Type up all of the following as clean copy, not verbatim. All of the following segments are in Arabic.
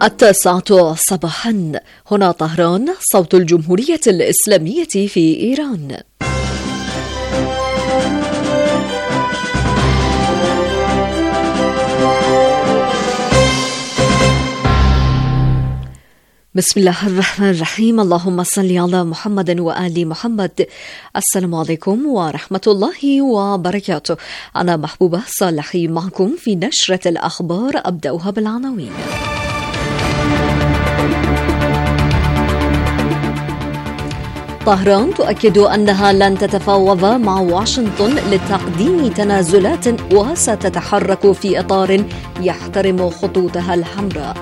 9 صباحا، هنا طهران، صوت الجمهورية الإسلامية في إيران. بسم الله الرحمن الرحيم. اللهم صل على محمد وآل محمد. السلام عليكم ورحمة الله وبركاته. أنا محبوبة صالحي معكم في نشرة الأخبار، أبدأها بالعناوين. طهران تؤكد أنها لن تتفاوض مع واشنطن لتقديم تنازلات وستتحرك في إطار يحترم خطوطها الحمراء.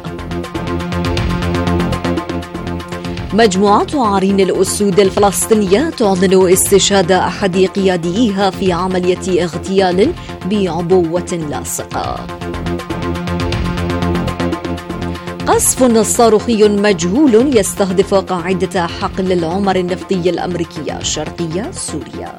مجموعة عرين الأسود الفلسطينية تعلن استشهاد أحد قياديها في عملية اغتيال بعبوة لاصقة. قصف صاروخي مجهول يستهدف قاعدة حقل العمر النفطي الأمريكية شرقية سوريا.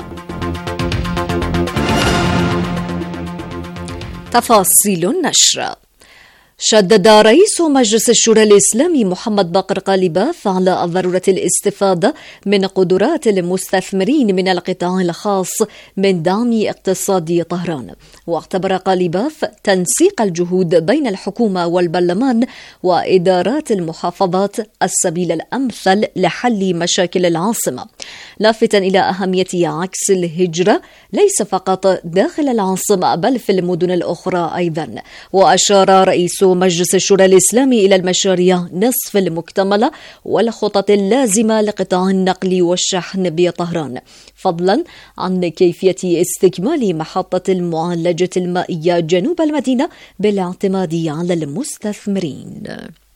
تفاصيل النشر. شدد رئيس مجلس الشورى الإسلامي محمد باقر قالباف على ضرورة الاستفادة من قدرات المستثمرين من القطاع الخاص من دعم اقتصاد طهران. واعتبر قالباف تنسيق الجهود بين الحكومة والبرلمان وإدارات المحافظات السبيل الأمثل لحل مشاكل العاصمة، لافتا إلى أهمية عكس الهجرة ليس فقط داخل العاصمة بل في المدن الأخرى أيضا. وأشار رئيس مجلس الشورى الإسلامي إلى المشاريع نصف المكتملة والخطط اللازمة لقطاع النقل والشحن بطهران، فضلا عن كيفية استكمال محطة المعالجة المائية جنوب المدينة بالاعتماد على المستثمرين.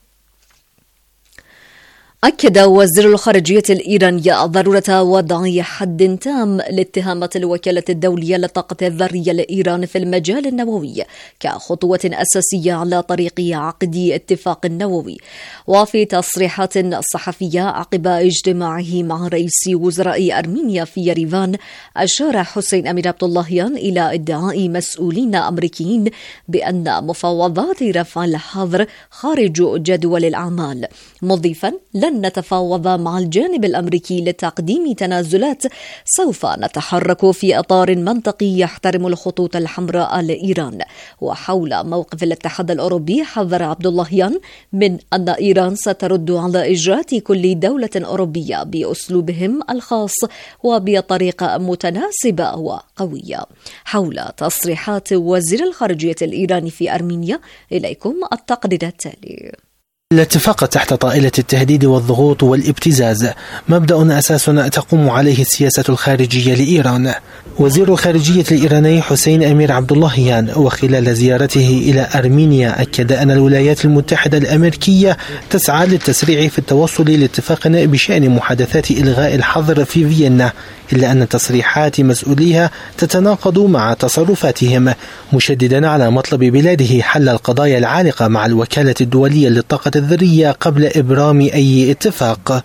أكد وزير الخارجية الإيراني ضرورة وضع حد تام لاتهامات الوكالة الدولية للطاقة الذرية لإيران في المجال النووي كخطوة أساسية على طريق عقد اتفاق نووي. وفي تصريحات صحفية عقب اجتماعه مع رئيس وزراء أرمينيا في يريفان، أشار حسين أمير عبد اللهيان إلى ادعاء مسؤولين أمريكيين بأن مفاوضات رفع الحظر خارج جدول الأعمال، مضيفا لن نتفاوض مع الجانب الأمريكي لتقديم تنازلات، سوف نتحرك في إطار منطقي يحترم الخطوط الحمراء لإيران. وحول موقف الاتحاد الأوروبي، حذر عبد اللهيان من أن إيران سترد على إجراءات كل دولة أوروبية بأسلوبهم الخاص وبطريقة متناسبة وقوية. حول تصريحات وزير الخارجية الإيراني في أرمينيا، إليكم التقرير التالي. الاتفاق تحت طائلة التهديد والضغوط والابتزاز مبدأ أساس تقوم عليه السياسة الخارجية لإيران. وزير الخارجية الإيراني حسين أمير عبد اللهيان وخلال زيارته إلى أرمينيا أكد أن الولايات المتحدة الأمريكية تسعى للتسريع في التوصل لاتفاق بشأن محادثات إلغاء الحظر في فيينا، إلا أن تصريحات مسؤوليها تتناقض مع تصرفاتهم، مشددا على مطلب بلاده حل القضايا العالقة مع الوكالة الدولية للطاقة الذرية قبل إبرام أي اتفاق.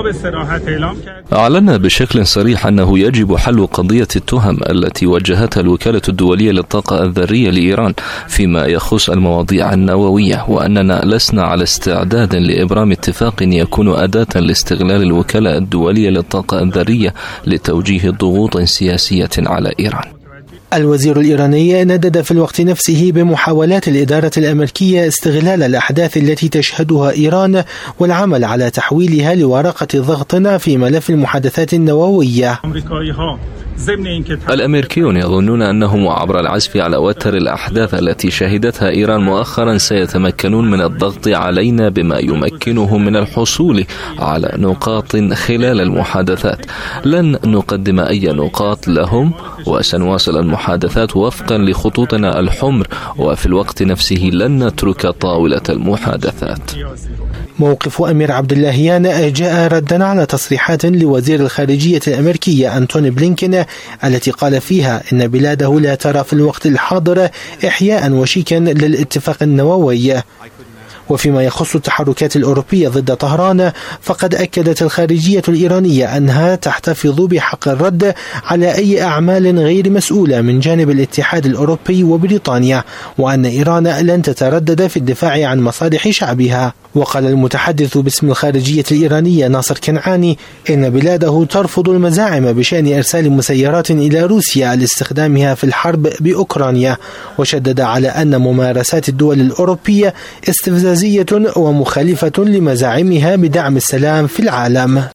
أعلن بشكل صريح أنه يجب حل قضية التهم التي وجهتها الوكالة الدولية للطاقة الذرية لإيران فيما يخص المواضيع النووية، وأننا لسنا على استعداد لإبرام اتفاق يكون أداة لاستغلال الوكالة الدولية للطاقة الذرية لتوجيه ضغوط سياسية على إيران. الوزير الإيراني ندد في الوقت نفسه بمحاولات الإدارة الأمريكية استغلال الأحداث التي تشهدها إيران والعمل على تحويلها لورقة ضغط في ملف المحادثات النووية. الأمريكيون يظنون أنهم عبر العزف على وتر الأحداث التي شهدتها إيران مؤخرا سيتمكنون من الضغط علينا بما يمكنهم من الحصول على نقاط خلال المحادثات. لن نقدم أي نقاط لهم، وسنواصل المحادثات وفقا لخطوطنا الحمر، وفي الوقت نفسه لن نترك طاولة المحادثات. موقف أمير عبد اللهيان جاء ردا على تصريحات لوزير الخارجية الأمريكية أنتوني بلينكين التي قال فيها إن بلاده لا ترى في الوقت الحاضر إحياء وشيكا للاتفاق النووي. وفيما يخص التحركات الأوروبية ضد طهران، فقد أكدت الخارجية الإيرانية أنها تحتفظ بحق الرد على أي أعمال غير مسؤولة من جانب الاتحاد الأوروبي وبريطانيا، وأن إيران لن تتردد في الدفاع عن مصالح شعبها. وقال المتحدث باسم الخارجية الإيرانية ناصر كنعاني إن بلاده ترفض المزاعم بشأن إرسال مسيرات إلى روسيا لاستخدامها في الحرب بأوكرانيا، وشدد على أن ممارسات الدول الأوروبية استفزازية ومخالفة لمزاعمها بدعم السلام في العالم.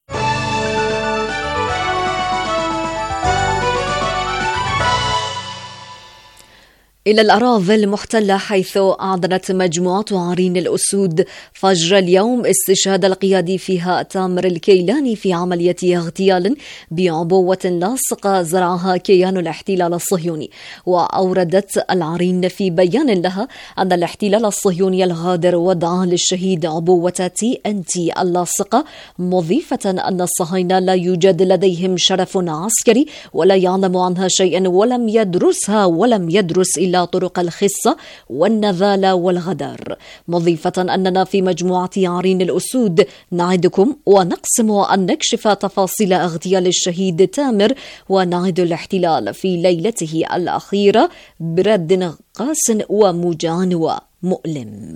إلى الأراضي المحتلة، حيث أعلنت مجموعة عرين الأسود فجر اليوم استشهاد القيادي فيها تامر الكيلاني في عملية اغتيال بعبوة لاصقة زرعها كيان الاحتلال الصهيوني. وأوردت العرين في بيان لها أن الاحتلال الصهيوني الغادر وضع للشهيد عبوة TNT اللاصقة، مضيفة أن الصهاينة لا يوجد لديهم شرف عسكري ولا يعلم عنها شيئا ولم يدرس إلى طرق الخصة والنذالة والغدر، مضيفة أننا في مجموعة عرين الأسود نعدكم ونقسم أن نكشف تفاصيل اغتيال الشهيد تامر ونعد الاحتلال في ليلته الأخيرة برد قاس وموجع ومؤلم.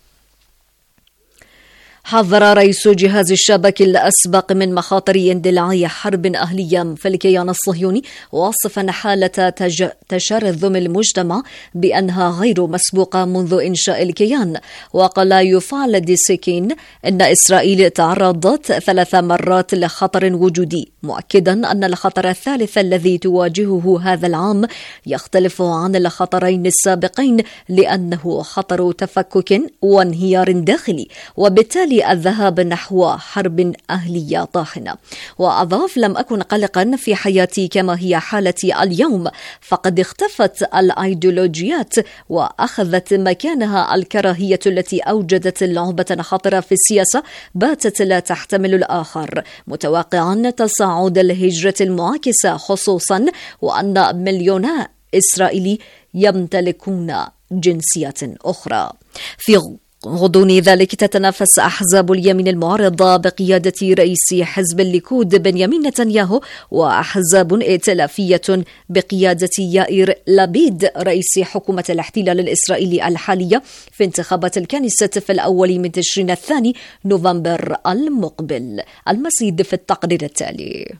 حذر رئيس جهاز الشبكة الأسبق من مخاطر اندلاع حرب أهلية في الكيان الصهيوني، واصفا حالة تشرذم المجتمع بأنها غير مسبوقة منذ إنشاء الكيان. وقال يفعل ديسيكين إن إسرائيل تعرضت 3 مرات لخطر وجودي، مؤكدا أن الخطر الثالث الذي تواجهه هذا العام يختلف عن الخطرين السابقين لأنه خطر تفكك وانهيار داخلي، وبالتالي الذهاب نحو حرب أهلية طاحنة. وأضاف: لم أكن قلقا في حياتي كما هي حالتي اليوم، فقد اختفت الأيديولوجيات وأخذت مكانها الكراهية التي أوجدت لعبة خطرة في السياسة باتت لا تحتمل الآخر، متوقعا تصاعد الهجرة المعاكسة، خصوصا وأن مليونا إسرائيلي يمتلكون جنسيات أخرى. في غضون ذلك تتنافس أحزاب اليمين المعارضة بقيادة رئيس حزب الليكود بنيامين نتنياهو وأحزاب ائتلافية بقيادة يائير لابيد رئيس حكومة الاحتلال الإسرائيلي الحالية في انتخابات الكنيسة في الأول من تشرين الثاني نوفمبر المقبل. المزيد في التقرير التالي.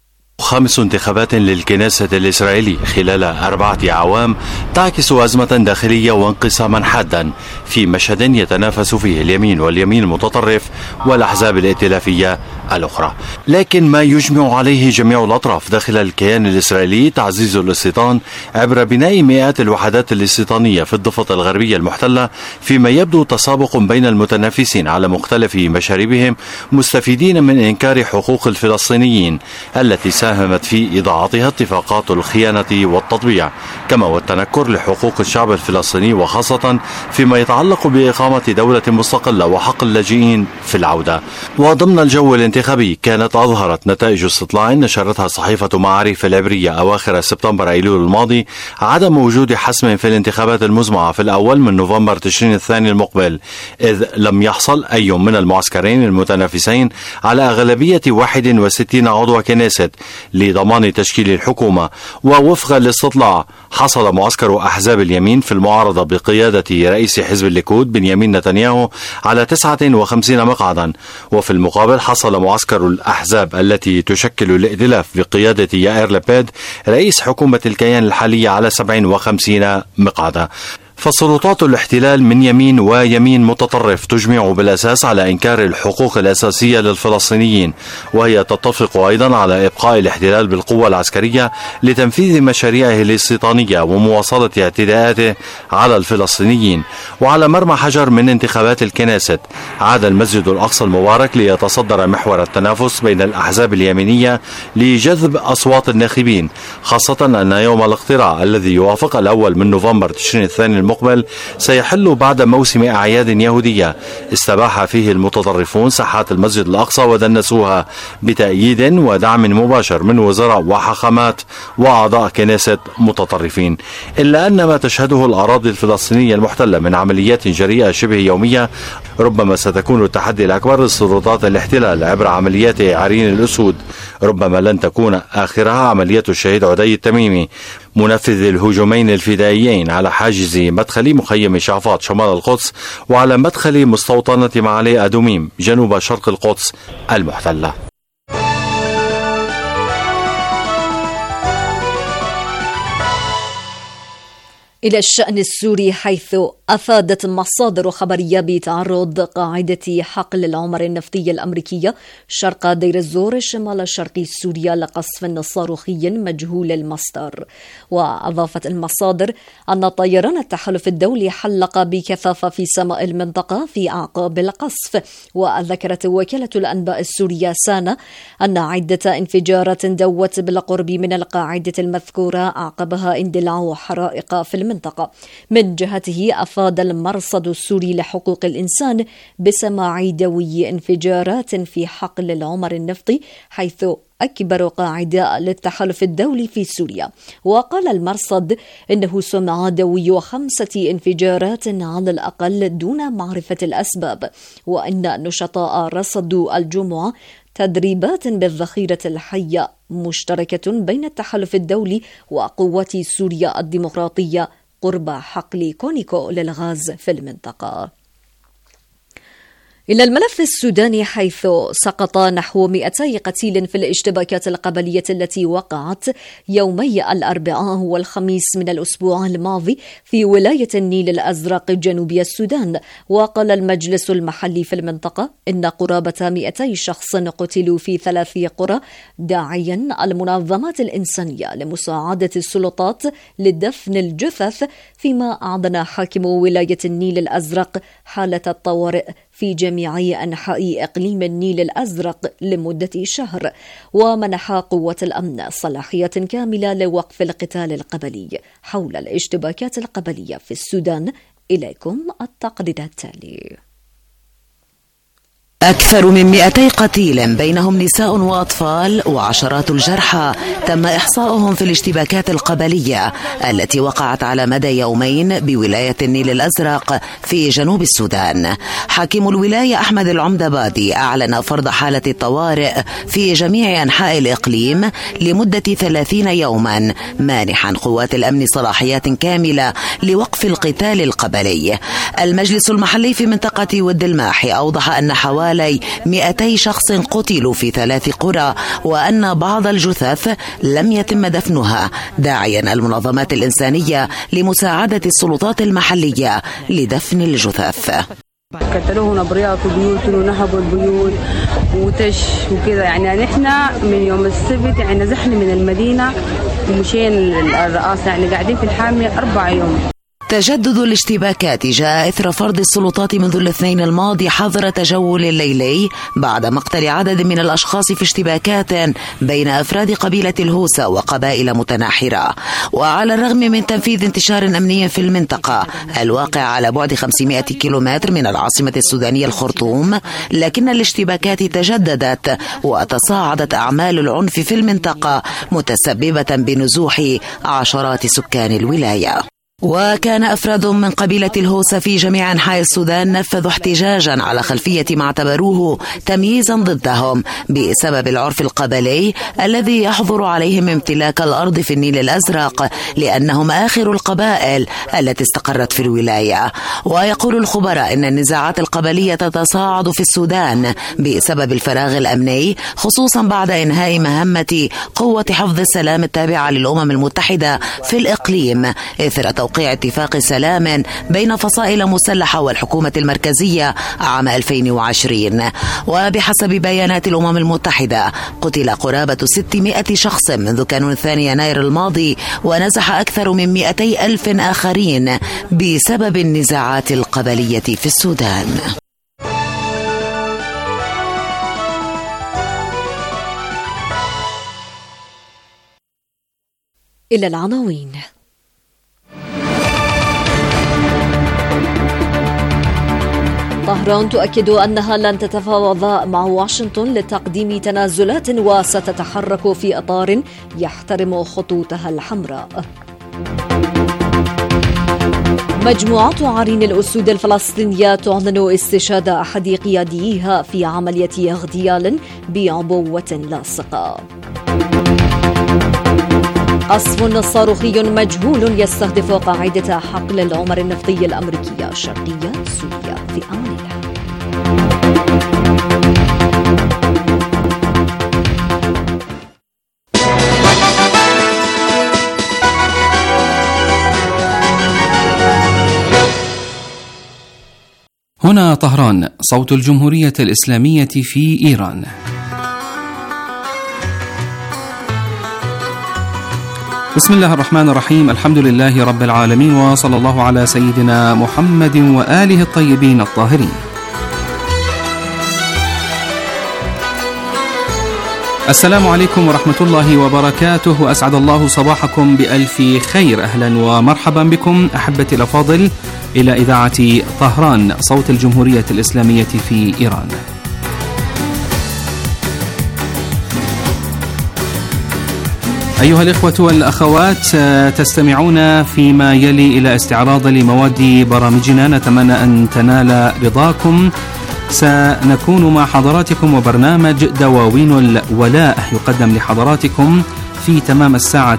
5 انتخابات للكنيسة الإسرائيلي خلال 4 أعوام تعكس أزمة داخلية وانقساما حادا في مشهد يتنافس فيه اليمين واليمين المتطرف والأحزاب الائتلافية الأخرى. لكن ما يجمع عليه جميع الأطراف داخل الكيان الإسرائيلي تعزيز الاستيطان عبر بناء مئات الوحدات الاستيطانية في الضفة الغربية المحتلة، فيما يبدو تسابق بين المتنافسين على مختلف مشاربهم، مستفيدين من إنكار حقوق الفلسطينيين التي ساهمت في إضاعتها اتفاقات الخيانة والتطبيع، كما والتنكر لحقوق الشعب الفلسطيني، وخاصة فيما يتعلق بإقامة دولة مستقلة وحق اللاجئين في العودة. وضمن الجو الانتخابي كانت أظهرت نتائج استطلاع نشرتها صحيفة معارف العبرية أواخر سبتمبر أيلول الماضي عدم وجود حسم في الانتخابات المزمعة في الأول من نوفمبر تشرين الثاني المقبل، إذ لم يحصل أي من المعسكرين المتنافسين على أغلبية 61 عضو كنيست لضمان تشكيل الحكومة. ووفق الاستطلاع حصل معسكر أحزاب اليمين في المعارضة بقيادة رئيس حزب الليكود بنيامين نتنياهو على 59 مقعدا، وفي المقابل حصل معسكر الأحزاب التي تشكل الائتلاف بقيادة يائير لابيد رئيس حكومة الكيان الحالية على 57 مقعدا. فسلطات الاحتلال من يمين ويمين متطرف تجمع بالأساس على إنكار الحقوق الأساسية للفلسطينيين، وهي تتفق أيضا على إبقاء الاحتلال بالقوة العسكرية لتنفيذ مشاريعه الاستيطانية ومواصلة اعتداءاته على الفلسطينيين. وعلى مرمى حجر من انتخابات الكنيست عاد المسجد الأقصى المبارك ليتصدر محور التنافس بين الأحزاب اليمينية لجذب أصوات الناخبين، خاصة أن يوم الاقتراع الذي يوافق الأول من نوفمبر تشرين الثاني المقبل سيحل بعد موسم أعياد يهودية استباح فيه المتطرفون ساحات المسجد الأقصى ودنسوها بتأييد ودعم مباشر من وزراء وحاخامات وأعضاء كنيسة متطرفين. إلا أن ما تشهده الأراضي الفلسطينية المحتلة من عمليات جريئة شبه يومية ربما ستكون التحدي الأكبر لسلطات الاحتلال عبر عمليات عرين الأسود، ربما لن تكون آخرها عملية الشهيد عدي التميمي منفذ الهجومين الفدائيين على حاجز مدخل مخيم شعفاط شمال القدس وعلى مدخل مستوطنة معالي أدوميم جنوب شرق القدس المحتلة. إلى الشأن السوري، حيث أفادت مصادر خبرية بتعرض قاعدة حقل العمر النفطية الأمريكية شرق دير الزور شمال الشرقي سوريا لقصف صاروخي مجهول المصدر. وأضافت المصادر أن طيران التحالف الدولي حلق بكثافة في سماء المنطقة في أعقاب القصف. وذكرت وكالة الأنباء السورية سانا أن عدة انفجارات دوت بالقرب من القاعدة المذكورة أعقبها اندلاع حرائق في المنطقة. من جهته أفاد المرصد السوري لحقوق الإنسان بسماع دوي انفجارات في حقل العمر النفطي، حيث أكبر قاعدة للتحالف الدولي في سوريا. وقال المرصد إنه سمع دوي 5 انفجارات على الأقل دون معرفة الأسباب، وأن نشطاء رصدوا الجمعة تدريبات بالذخيرة الحية مشتركة بين التحالف الدولي وقوات سوريا الديمقراطية قرب حقل كونيكو للغاز في المنطقة. إلى الملف السوداني، حيث سقط نحو 200 قتيل في الاشتباكات القبلية التي وقعت يومي الأربعاء والخميس من الأسبوع الماضي في ولاية النيل الأزرق جنوب السودان. وقال المجلس المحلي في المنطقة إن قرابة 200 شخص قتلوا في 3 قرى، داعيا المنظمات الإنسانية لمساعدة السلطات لدفن الجثث، فيما أعلن حاكم ولاية النيل الأزرق حالة الطوارئ في جميع أنحاء إقليم النيل الأزرق لمدة شهر، ومنح قوة الأمن صلاحية كاملة لوقف القتال القبلي. حول الاشتباكات القبلية في السودان إليكم التقرير التالي. أكثر من 200 قتيل بينهم نساء وأطفال وعشرات الجرحى تم إحصاؤهم في الاشتباكات القبلية التي وقعت على مدى يومين بولاية النيل الأزرق في جنوب السودان. حاكم الولاية أحمد العمدبادي أعلن فرض حالة الطوارئ في جميع أنحاء الإقليم لمدة 30 يوما، مانحا قوات الأمن صلاحيات كاملة لوقف القتال القبلي. المجلس المحلي في منطقة ود الماحي أوضح أن حوالي 200 شخص قتلوا في 3 قرى، وأن بعض الجثث لم يتم دفنها، داعيا المنظمات الإنسانية لمساعدة السلطات المحلية لدفن الجثث. قتلوهم أبرياء في بيوتهم ونهبوا البيوت وتش وكذا. يعني نحن من يوم السبت يعني نزحنا من المدينة ومشينا الرئاسة، يعني قاعدين في الحامية 4 يوم. تجدد الاشتباكات جاء إثر فرض السلطات منذ الاثنين الماضي حظر تجول ليلي بعد مقتل عدد من الأشخاص في اشتباكات بين أفراد قبيلة الهوسة وقبائل متناحرة. وعلى الرغم من تنفيذ انتشار أمني في المنطقة الواقع على بعد 500 كيلومتر من العاصمة السودانية الخرطوم، لكن الاشتباكات تجددت وتصاعدت أعمال العنف في المنطقة متسببة بنزوح عشرات سكان الولاية. وكان أفراد من قبيلة الهوسة في جميع أنحاء السودان نفذوا احتجاجا على خلفية ما اعتبروه تمييزا ضدهم بسبب العرف القبلي الذي يحظر عليهم امتلاك الأرض في النيل الأزرق، لأنهم آخر القبائل التي استقرت في الولاية. ويقول الخبراء إن النزاعات القبلية تتصاعد في السودان بسبب الفراغ الأمني، خصوصا بعد إنهاء مهمة قوة حفظ السلام التابعة للأمم المتحدة في الإقليم إثر توقيع اتفاق سلام بين فصائل مسلحة والحكومة المركزية عام 2020. وبحسب بيانات الأمم المتحدة قتل قرابة 600 شخص منذ كانون 2 يناير الماضي، ونزح أكثر من 200,000 آخرين بسبب النزاعات القبلية في السودان. إلى العناوين. طهران تؤكد أنها لن تتفاوض مع واشنطن لتقديم تنازلات وستتحرك في إطار يحترم خطوطها الحمراء. مجموعة عرين الأسود الفلسطينية تعلن استشهاد أحد قياديها في عملية اغتيال بعبوة لاصقة. قصف صاروخي مجهول يستهدف قاعدة حقل العمر النفطي الأمريكية شرقية سوريا في أمان الله. هنا طهران، صوت الجمهورية الإسلامية في إيران. بسم الله الرحمن الرحيم، الحمد لله رب العالمين، وصلى الله على سيدنا محمد وآله الطيبين الطاهرين. السلام عليكم ورحمة الله وبركاته، وأسعد الله صباحكم بألف خير. أهلا ومرحبا بكم أحبتي الأفاضل إلى إذاعة طهران، صوت الجمهورية الإسلامية في إيران. أيها الإخوة والأخوات، تستمعون فيما يلي إلى استعراض لمواد برامجنا، نتمنى أن تنال رضاكم. سنكون مع حضراتكم وبرنامج دواوين الولاء يقدم لحضراتكم في تمام الساعة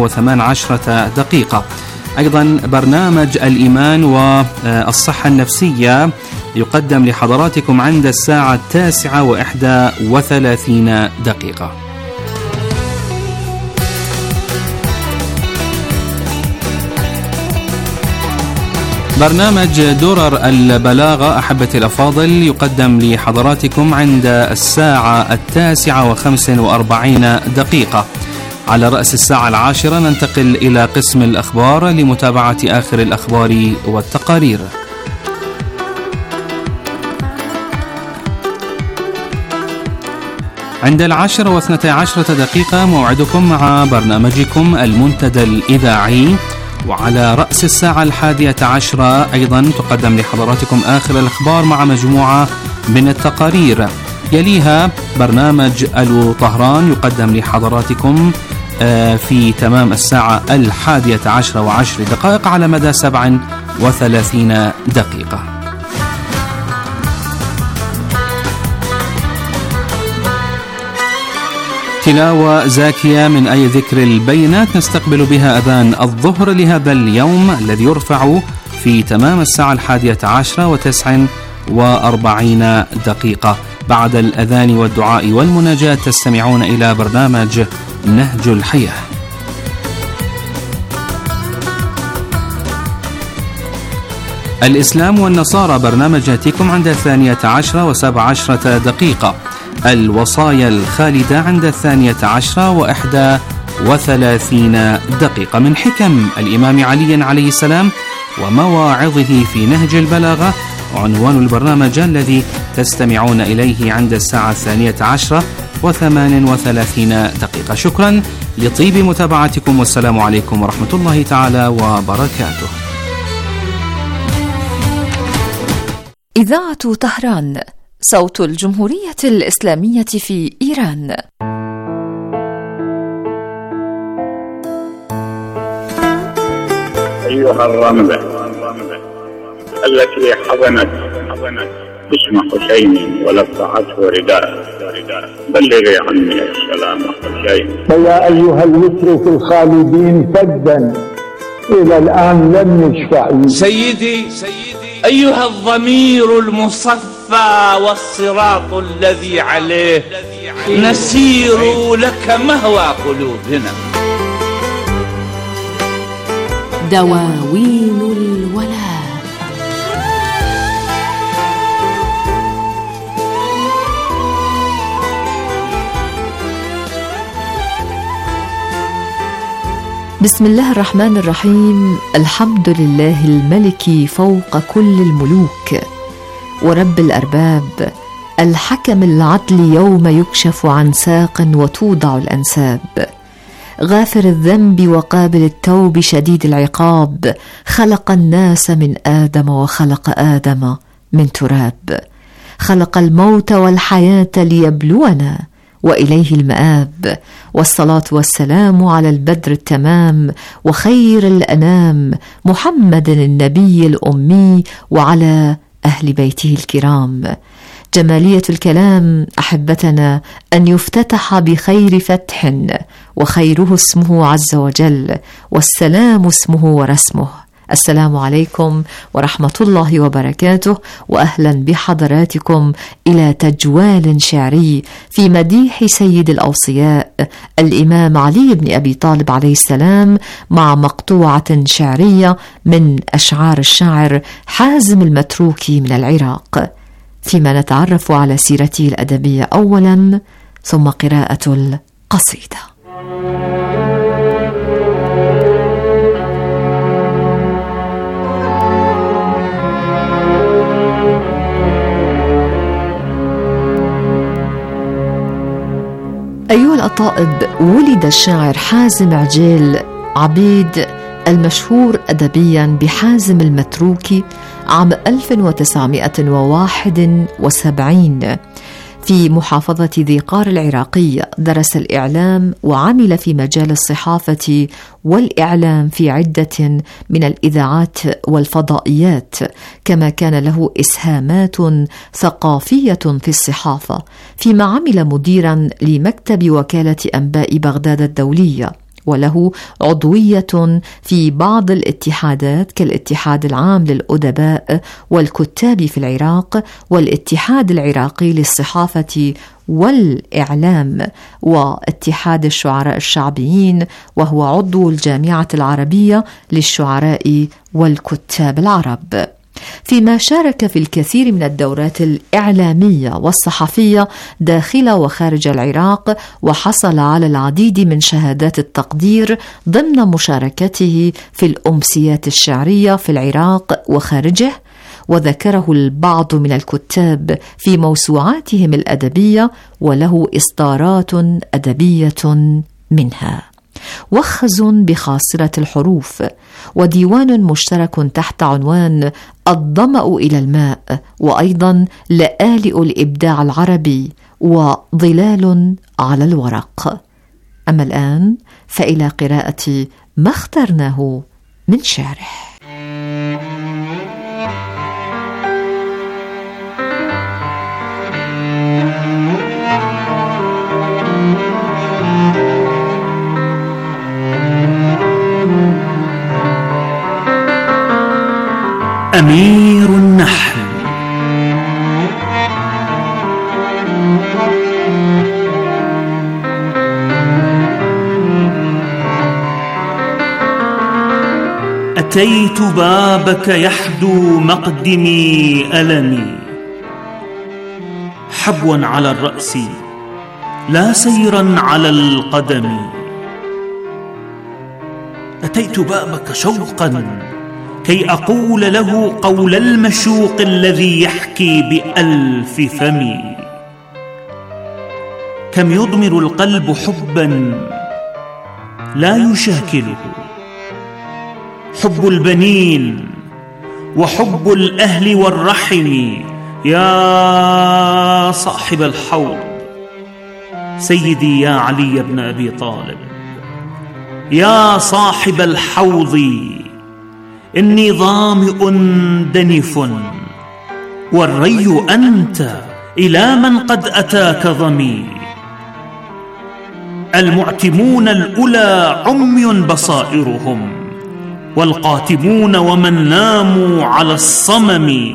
9:18 أيضا برنامج الإيمان والصحة النفسية يقدم لحضراتكم عند الساعة 9:31. برنامج درر البلاغة أحبتي الأفاضل يقدم لحضراتكم عند الساعة 9:45. على رأس الساعة 10 ننتقل إلى قسم الأخبار لمتابعة آخر الأخبار والتقارير. عند 10:12 موعدكم مع برنامجكم المنتدى الإذاعي، وعلى رأس الساعة 11 أيضا تقدم لحضراتكم آخر الأخبار مع مجموعة من التقارير. يليها برنامج ألو طهران يقدم لحضراتكم في تمام الساعة 11:10 على مدى 37 دقيقة. تلاوة زاكية من آية ذكر البينات نستقبل بها أذان الظهر لهذا اليوم الذي يرفع في تمام الساعة 11:49. بعد الأذان والدعاء والمناجاة تستمعون إلى برنامج نهج الحياة. الإسلام والنصارى برنامج يأتيكم عند 12:17. الوصايا الخالدة عند 12:31 من حكم الإمام علي عليه السلام ومواعظه في نهج البلاغة، عنوان البرنامج الذي تستمعون إليه عند الساعة 12:38. شكرا لطيب متابعتكم، والسلام عليكم ورحمة الله تعالى وبركاته. إذاعة طهران، صوت الجمهورية الإسلامية في إيران. أيها الرملة التي حضنت اسم حسين ولفعته رداء، بلغي عني السلام حسين. فيا أيها الوتر في الخالدين فدا إلى الآن لم يشفع. سيدي أيها الضمير المصفى والصراط الذي عليه نسير لك مهوى قلوبنا. دواوين الولاء. بسم الله الرحمن الرحيم. الحمد لله الملك فوق كل الملوك ورب الأرباب، الحكم العدل يوم يكشف عن ساق وتوضع الأنساب، غافر الذنب وقابل التوب شديد العقاب، خلق الناس من آدم وخلق آدم من تراب، خلق الموت والحياة ليبلونا وإليه المآب. والصلاة والسلام على البدر التمام وخير الأنام محمد النبي الأمي وعلى أهل بيته الكرام. جمالية الكلام أحبتنا أن يفتتح بخير فتح، وخيره اسمه عز وجل، والسلام اسمه ورسمه. السلام عليكم ورحمة الله وبركاته، وأهلا بحضراتكم إلى تجوال شعري في مديح سيد الأوصياء الإمام علي بن أبي طالب عليه السلام، مع مقطوعة شعرية من أشعار الشاعر حازم المتروكي من العراق، فيما نتعرف على سيرته الأدبية أولا ثم قراءة القصيدة. أيها الأطائب، ولد الشاعر حازم عجيل عبيد المشهور أدبيا بحازم المتروكي عام 1971 في محافظة ذي قار العراقية. درس الإعلام وعمل في مجال الصحافة والإعلام في عدة من الإذاعات والفضائيات، كما كان له إسهامات ثقافية في الصحافة، فيما عمل مديرا لمكتب وكالة أنباء بغداد الدولية، وله عضوية في بعض الاتحادات كالاتحاد العام للأدباء والكتاب في العراق، والاتحاد العراقي للصحافة والإعلام، واتحاد الشعراء الشعبيين، وهو عضو الجامعة العربية للشعراء والكتاب العرب، فيما شارك في الكثير من الدورات الإعلامية والصحفية داخل وخارج العراق، وحصل على العديد من شهادات التقدير ضمن مشاركته في الأمسيات الشعرية في العراق وخارجه، وذكره البعض من الكتاب في موسوعاتهم الأدبية، وله إصدارات أدبية منها وخز بخاصرة الحروف، وديوان مشترك تحت عنوان الظمأ إلى الماء، وأيضا لآلئ الإبداع العربي، وظلال على الورق. أما الآن فإلى قراءة ما اخترناه من شعره. أمير النحل. أتيت بابك يحدو مقدمي ألمي، حبوا على الرأس لا سيرا على القدم. أتيت بابك شوقا كي أقول له قول المشوق الذي يحكي بألف فمي. كم يضمر القلب حبا لا يشاكله، حب البنين وحب الأهل والرحم. يا صاحب الحوض سيدي يا علي بن أبي طالب، يا صاحب الحوض إني ظامئ دنف، والري أنت إلى من قد أتاك ظمي. المعتمون الأولى عمي بصائرهم، والقاتمون ومن ناموا على الصمم.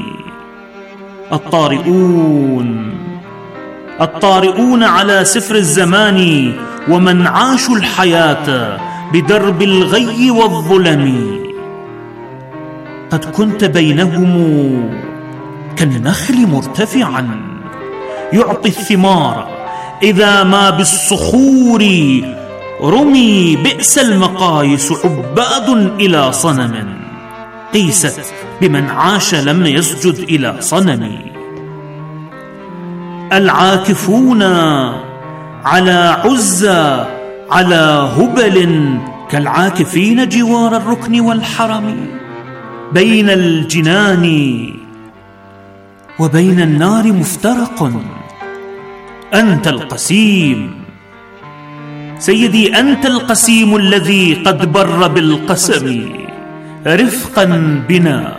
الطارئون على سفر الزمان، ومن عاشوا الحياة بدرب الغي والظلم. قد كنت بينهم كالنخل مرتفعا يعطي الثمار، إذا ما بالصخور رمي. بئس المقايس عباد إلى صنم، قيست بمن عاش لم يسجد إلى صنم. العاكفون على عزى على هبل، كالعاكفين جوار الركن والحرم. بين الجنان وبين النار مفترق. أنت القسيم سيدي، أنت القسيم الذي قد بر بالقسم رفقا بنا.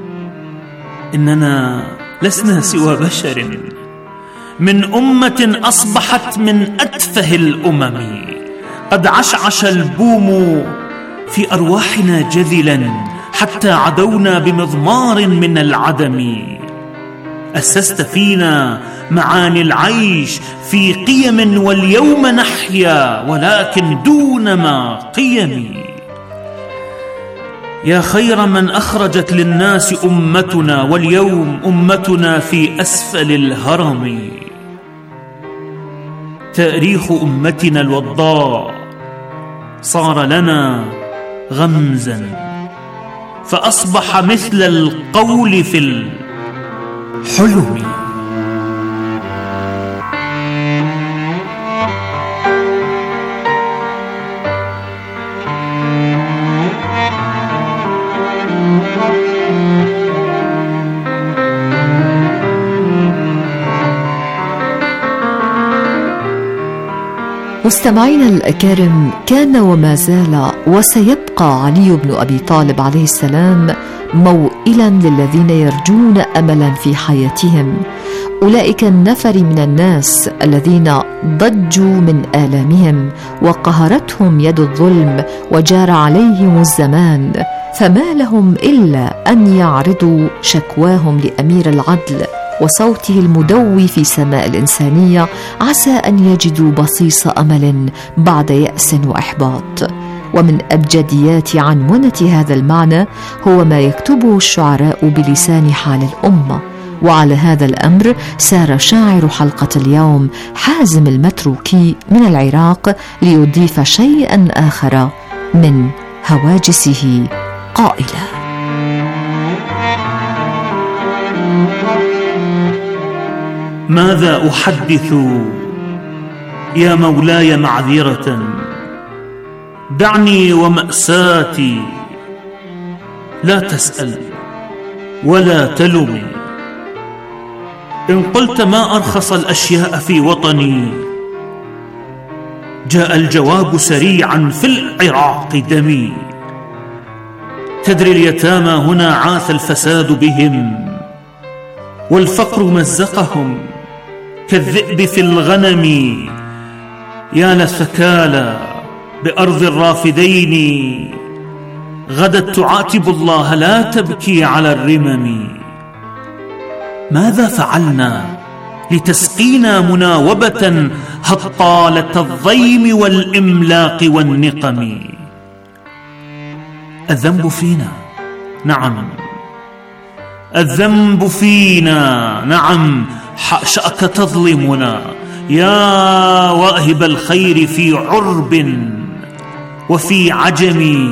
إننا لسنا سوى بشر من أمة أصبحت من أتفه الأمم. قد عشعش البوم في أرواحنا جذلا حتى عدونا بمضمار من العدم. أسست فينا معاني العيش في قيم، واليوم نحيا ولكن دون ما قيم. يا خير من أخرجت للناس أمتنا، واليوم أمتنا في أسفل الهرم. تاريخ أمتنا الوضاء صار لنا غمزا، فأصبح مثل القول في الحلم. مستمعينا الأكارم، كان وما زال وسيبقى علي بن أبي طالب عليه السلام موئلا للذين يرجون أملا في حياتهم، أولئك النفر من الناس الذين ضجوا من آلامهم وقهرتهم يد الظلم وجار عليهم الزمان، فما لهم إلا أن يعرضوا شكواهم لأمير العدل وصوته المدوي في سماء الإنسانية، عسى أن يجدوا بصيص أمل بعد يأس وإحباط. ومن أبجديات عنونة هذا المعنى هو ما يكتبه الشعراء بلسان حال الأمة. وعلى هذا الأمر سار شاعر حلقة اليوم حازم المتروكي من العراق ليضيف شيئا آخر من هواجسه قائلا: ماذا أحدث يا مولاي معذرة، دعني ومأساتي، لا تسأل ولا تلوم. إن قلت ما أرخص الأشياء في وطني، جاء الجواب سريعا: في العراق دمي. تدري اليتامى هنا عاث الفساد بهم، والفقر مزقهم كالذئب في الغنم. يا للثكالى بأرض الرافدين، غدت تعاتب الله لا تبكي على الرمم. ماذا فعلنا لتسقينا مناوبة هطالة الضيم والإملاق والنقم؟ الذنب فينا، نعم الذنب فينا، نعم. حاشاك تظلمنا يا واهب الخير في عرب وفي عجم.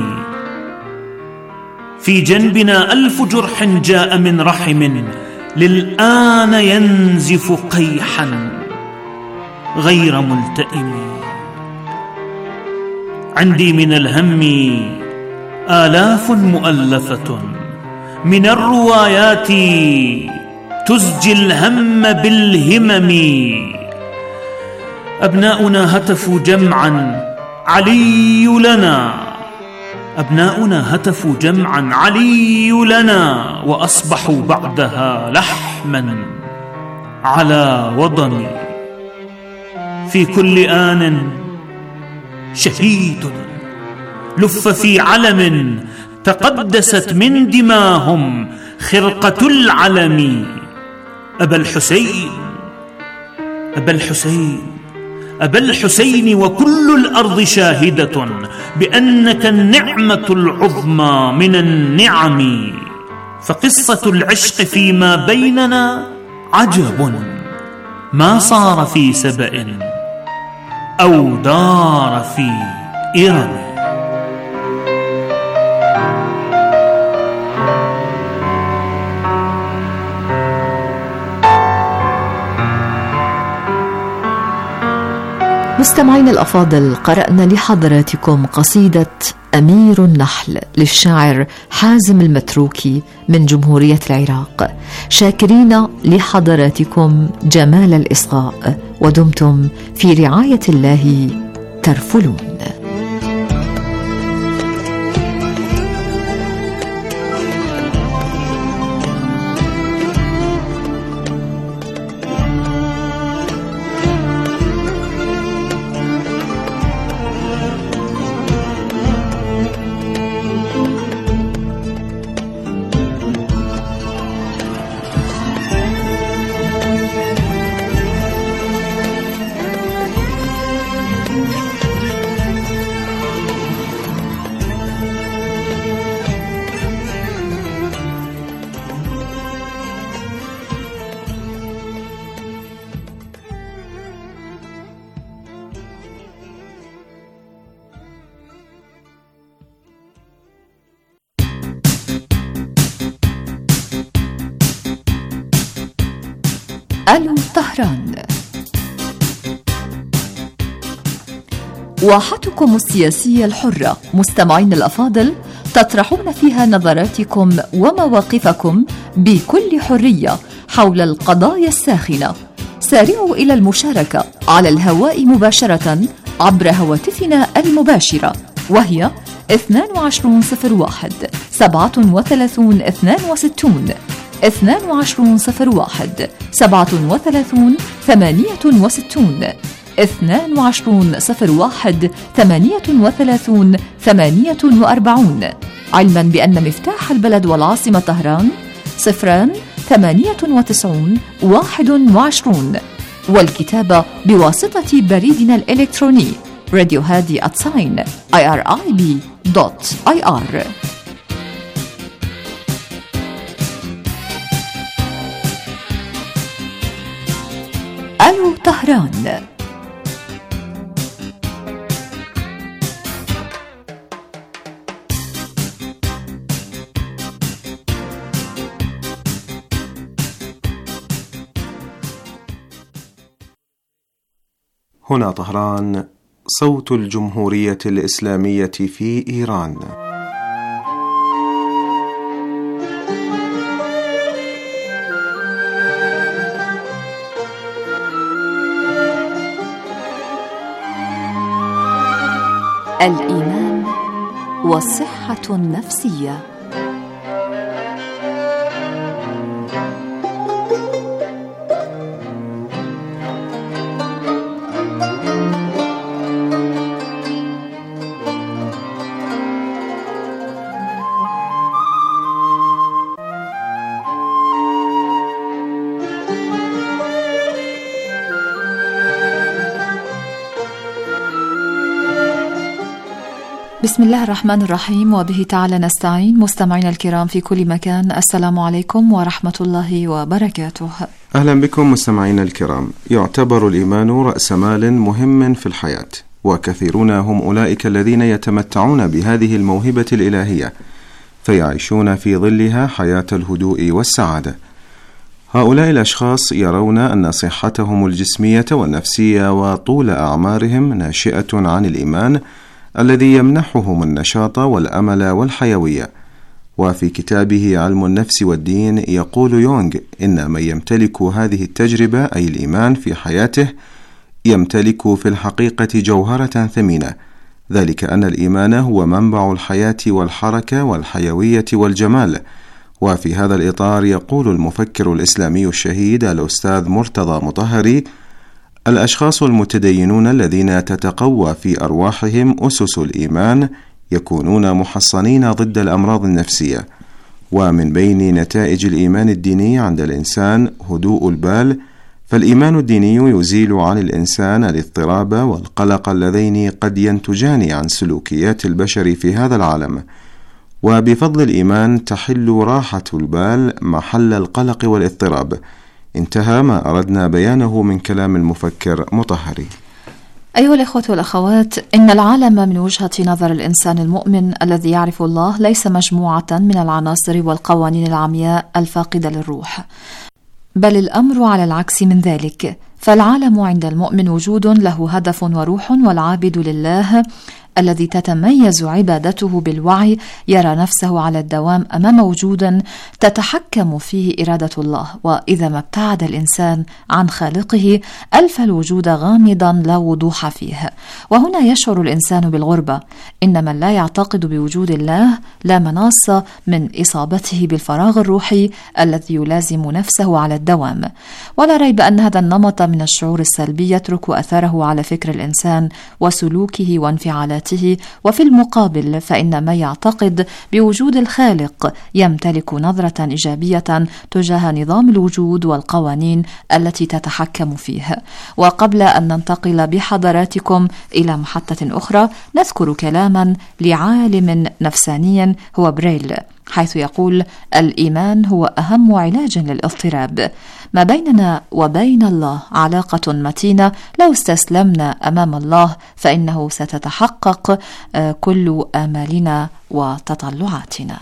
في جنبنا 1000 جرح جاء من رحم، للآن ينزف قيحا غير ملتئم. عندي من الهم آلاف مؤلفة، من الروايات تزجي الهم بالهمم. أبناؤنا هتفوا جمعا علي لنا، أبناؤنا هتفوا جمعا علي لنا، وأصبحوا بعدها لحما على وضم. في كل آن شهيد لف في علم، تقدست من دماهم خرقة العلم. أبا الحسين، أبا الحسين، أبا الحسين، وكل الأرض شاهدة بأنك النعمة العظمى من النعم. فقصة العشق فيما بيننا عجب، ما صار في سبأ أو دار في إرم. مستمعين الأفاضل، قرأنا لحضراتكم قصيدة أمير النحل للشاعر حازم المتروكي من جمهورية العراق، شاكرين لحضراتكم جمال الإصغاء، ودمتم في رعاية الله ترفلون. ألو طهران، واحتكم السياسية الحرة مستمعين الأفاضل، تطرحون فيها نظراتكم ومواقفكم بكل حرية حول القضايا الساخنة. سارعوا إلى المشاركة على الهواء مباشرة عبر هواتفنا المباشرة، وهي 2201 37 62 2201 37 68 2201 38 48، علما بأن مفتاح البلد والعاصمة طهران 098 21، والكتابة بواسطة بريدنا الإلكتروني radiohadi@irib.ir. ألو طهران. هنا طهران، صوت الجمهورية الإسلامية في إيران. الإيمان والصحة النفسية. بسم الله الرحمن الرحيم، وبه تعالى نستعين. مستمعينا الكرام في كل مكان، السلام عليكم ورحمة الله وبركاته. أهلا بكم مستمعينا الكرام. يعتبر الإيمان رأس مال مهم في الحياة، وكثيرون هم أولئك الذين يتمتعون بهذه الموهبة الإلهية فيعيشون في ظلها حياة الهدوء والسعادة. هؤلاء الأشخاص يرون أن صحتهم الجسمية والنفسية وطول أعمارهم ناشئة عن الإيمان الذي يمنحهم النشاط والأمل والحيوية. وفي كتابه علم النفس والدين يقول يونغ إن من يمتلك هذه التجربة أي الإيمان في حياته يمتلك في الحقيقة جوهرة ثمينة، ذلك أن الإيمان هو منبع الحياة والحركة والحيوية والجمال. وفي هذا الإطار يقول المفكر الإسلامي الشهيد الأستاذ مرتضى مطهري: الأشخاص المتدينون الذين تتقوى في أرواحهم أسس الإيمان يكونون محصنين ضد الأمراض النفسية. ومن بين نتائج الإيمان الديني عند الإنسان هدوء البال، فالإيمان الديني يزيل عن الإنسان الاضطراب والقلق اللذين قد ينتجان عن سلوكيات البشر في هذا العالم، وبفضل الإيمان تحل راحة البال محل القلق والاضطراب. انتهى ما أردنا بيانه من كلام المفكر مطهري. أيها الأخوة والأخوات، إن العالم من وجهة نظر الإنسان المؤمن الذي يعرف الله ليس مجموعة من العناصر والقوانين العمياء الفاقدة للروح، بل الأمر على العكس من ذلك. فالعالم عند المؤمن وجود له هدف وروح، والعابد لله الذي تتميز عبادته بالوعي يرى نفسه على الدوام أمام وجود تتحكم فيه إرادة الله، وإذا ما ابتعد الإنسان عن خالقه ألف الوجود غامضا لا وضوح فيه، وهنا يشعر الإنسان بالغربة. إن من لا يعتقد بوجود الله لا مناص من إصابته بالفراغ الروحي الذي يلازم نفسه على الدوام. ولا ريب أن هذا النمط من الشعور السلبي يترك أثره على فكر الإنسان وسلوكه وانفعالاته، وفي المقابل فإن من يعتقد بوجود الخالق يمتلك نظرة إيجابية تجاه نظام الوجود والقوانين التي تتحكم فيه. وقبل أن ننتقل بحضراتكم إلى محطة أخرى نذكر كلاما لعالم نفساني هو بريل، حيث يقول: الإيمان هو أهم علاج للاضطراب. ما بيننا وبين الله علاقة متينة، لو استسلمنا أمام الله فإنه ستتحقق كل آمالنا وتطلعاتنا.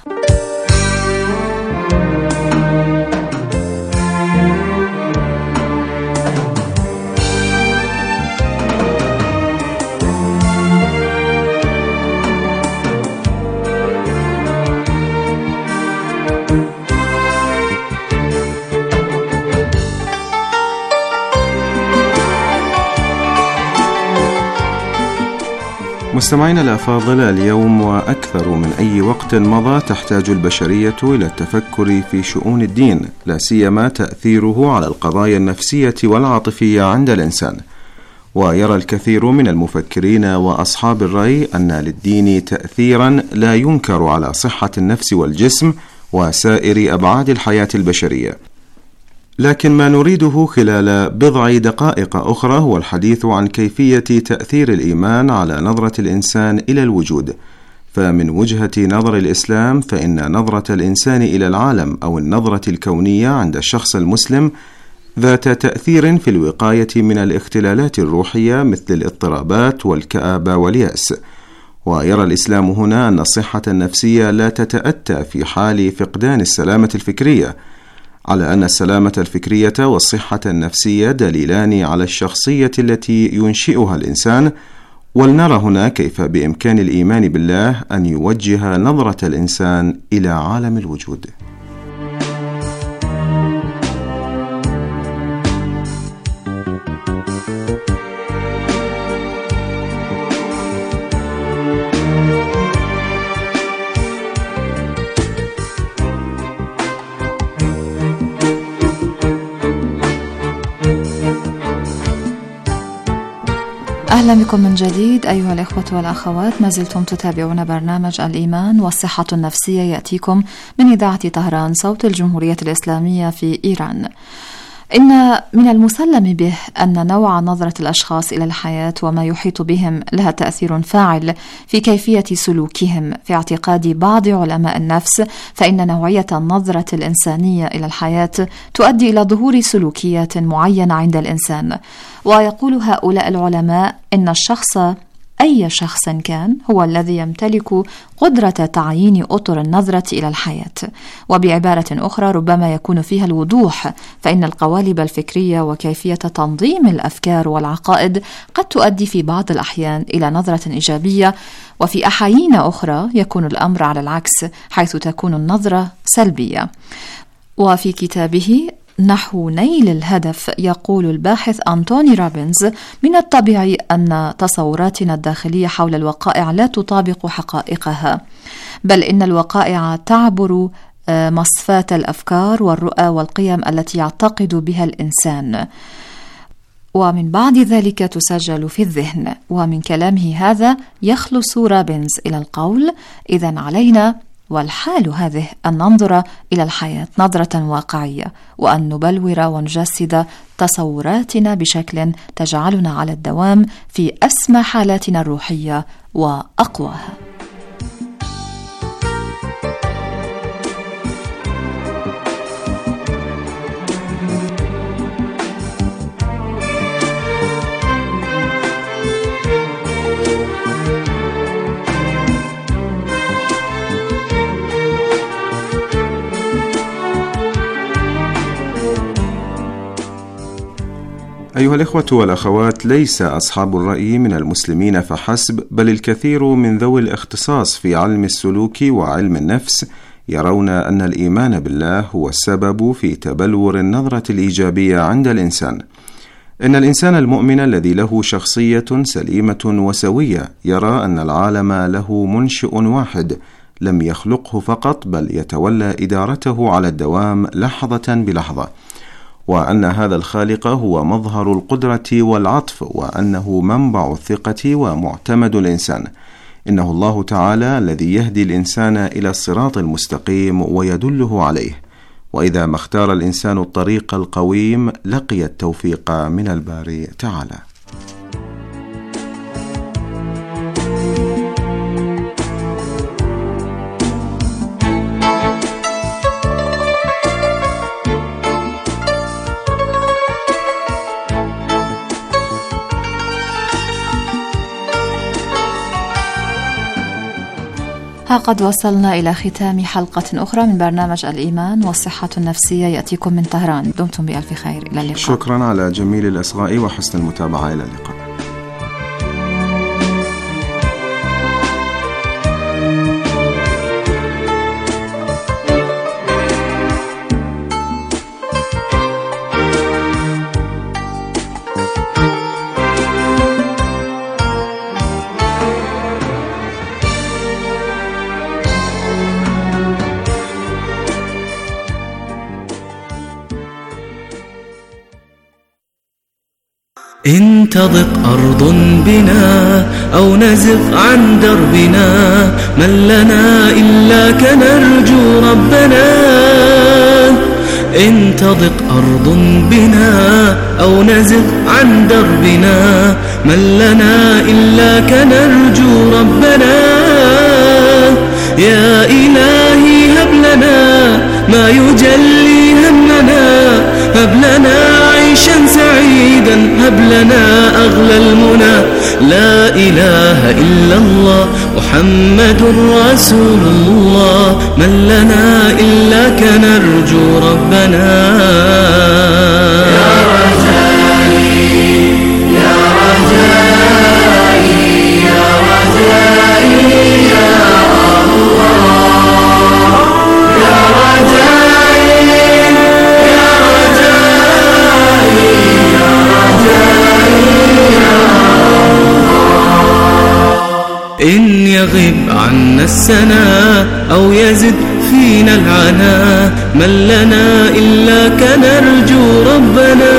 مستمعينا الأفاضل، اليوم وأكثر من أي وقت مضى تحتاج البشرية إلى التفكر في شؤون الدين، لا سيما تأثيره على القضايا النفسية والعاطفية عند الإنسان. ويرى الكثير من المفكرين وأصحاب الرأي أن للدين تأثيرا لا ينكر على صحة النفس والجسم وسائر أبعاد الحياة البشرية. لكن ما نريده خلال بضع دقائق أخرى هو الحديث عن كيفية تأثير الإيمان على نظرة الإنسان إلى الوجود. فمن وجهة نظر الإسلام فإن نظرة الإنسان إلى العالم أو النظرة الكونية عند الشخص المسلم ذات تأثير في الوقاية من الاختلالات الروحية مثل الاضطرابات والكآبة واليأس. ويرى الإسلام هنا أن الصحة النفسية لا تتأتى في حال فقدان السلامة الفكرية، على أن السلامة الفكرية والصحة النفسية دليلان على الشخصية التي ينشئها الإنسان. ولنرى هنا كيف بإمكان الإيمان بالله أن يوجه نظرة الإنسان إلى عالم الوجود. أهلا بكم من جديد أيها الإخوة والأخوات، ما زلتم تتابعون برنامج الإيمان والصحة النفسية يأتيكم من إذاعة طهران صوت الجمهورية الإسلامية في إيران. إن من المسلم به أن نوع نظرة الأشخاص إلى الحياة وما يحيط بهم لها تأثير فاعل في كيفية سلوكهم. في اعتقاد بعض علماء النفس فإن نوعية النظرة الإنسانية إلى الحياة تؤدي إلى ظهور سلوكيات معينة عند الإنسان. ويقول هؤلاء العلماء إن الشخص أي شخص كان هو الذي يمتلك قدرة تعيين أطر النظرة إلى الحياة. وبعبارة أخرى ربما يكون فيها الوضوح، فإن القوالب الفكرية وكيفية تنظيم الأفكار والعقائد قد تؤدي في بعض الأحيان إلى نظرة إيجابية، وفي أحايين أخرى يكون الأمر على العكس حيث تكون النظرة سلبية. وفي كتابه نحو نيل الهدف يقول الباحث أنتوني روبنز: من الطبيعي أن تصوراتنا الداخلية حول الوقائع لا تطابق حقائقها، بل إن الوقائع تعبر مصفات الأفكار والرؤى والقيم التي يعتقد بها الإنسان، ومن بعد ذلك تسجل في الذهن. ومن كلامه هذا يخلص روبنز إلى القول: إذن علينا والحال هذه أن ننظر إلى الحياة نظرة واقعية، وأن نبلور ونجسد تصوراتنا بشكل تجعلنا على الدوام في أسمى حالاتنا الروحية وأقواها. أيها الإخوة والأخوات، ليس أصحاب الرأي من المسلمين فحسب، بل الكثير من ذوي الاختصاص في علم السلوك وعلم النفس يرون أن الإيمان بالله هو السبب في تبلور النظرة الإيجابية عند الإنسان. إن الإنسان المؤمن الذي له شخصية سليمة وسوية يرى أن العالم له منشئ واحد لم يخلقه فقط، بل يتولى إدارته على الدوام لحظة بلحظة، وأن هذا الخالق هو مظهر القدرة والعطف، وأنه منبع الثقة ومعتمد الإنسان. إنه الله تعالى الذي يهدي الإنسان إلى الصراط المستقيم ويدله عليه، وإذا ما اختار الإنسان الطريق القويم لقي التوفيق من الباري تعالى. قد وصلنا إلى ختام حلقة أخرى من برنامج الإيمان والصحة النفسية، يأتيكم من طهران. دمتم بألف خير، إلى اللقاء. شكرا على جميل الإصغاء وحسن المتابعة، إلى اللقاء. إن تضق أرض بنا أو نزغ عن دربنا، من لنا إلا كنرجو ربنا. إن تضق أرض بنا أو نزغ عن دربنا، من لنا إلا كنرجو ربنا. يا إلهي هب لنا ما يجلي همنا، هب لنا عيشا سعيدا، هب لنا أغلى المنى. لا إله إلا الله محمد رسول الله، من لنا إلا كنرجو ربنا. يا رجائي يا رجائي يا رجائي يا الله، يا رجائي يا رجائي يا رجائي يا الله. إن يغب عنا السنا أو يزد فينا العنا، من لنا إلا كنرجو ربنا.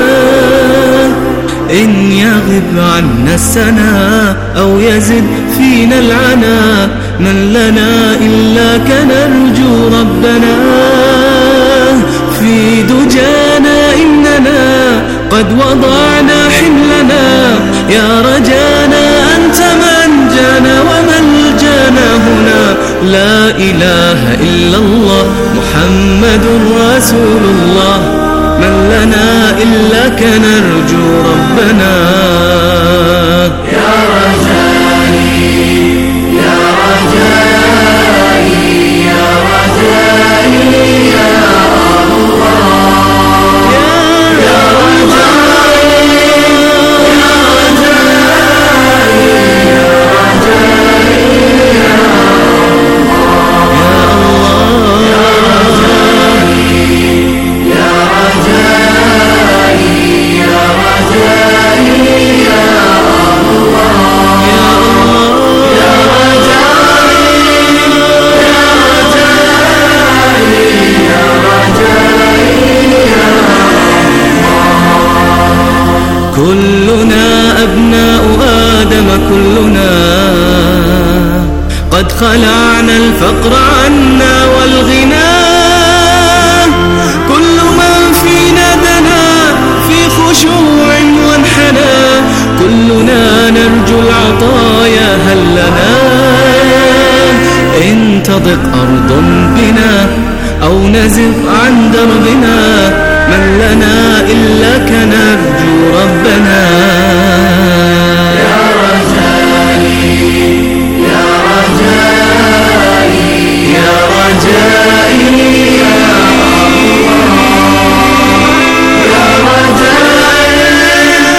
إن يغب عنا السنا أو يزد فينا العنا، من لنا إلا كنرجو ربنا. في دجانا إننا قد وضعنا حملنا، يا رجانا أنت من جانا وملجانا هنا. لا إله إلا الله محمد رسول الله، من لنا إلا كنرجو ربنا. يا رجائي يا رجائي يا رجائي يا الله، يا رجائي يا رجائي يا رجائي يا الله، يا رجائي يا رجائي يا رجائي يا الله، يا الله، يا رجائي يا رجائي يا رجائي يا الله. كلنا أبناء آدم، كلنا قد خلعنا الفقر عنا والغنى. كل من فينا دنا في خشوع وانحنى، كلنا نرجو العطايا، هل لنا إن تضق أرض بنا أو نزغ عن دربنا، من لنا إلا كنرجو ربنا. يا رجائي يا رجائي يا رجائي يا الله، يا رجائي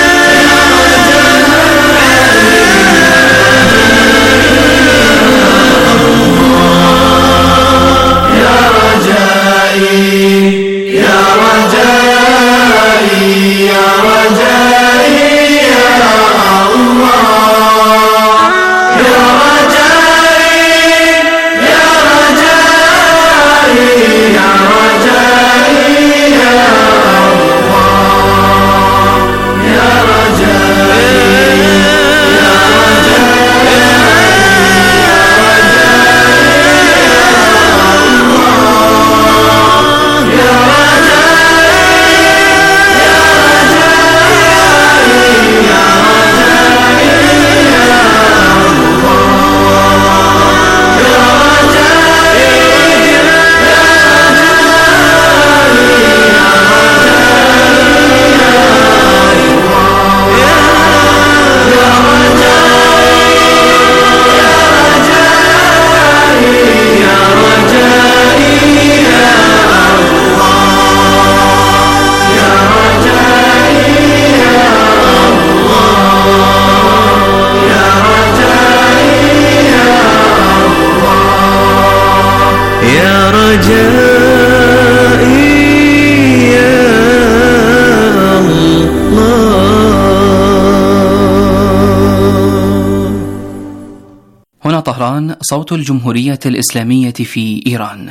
طهران، صوت الجمهورية الإسلامية في إيران.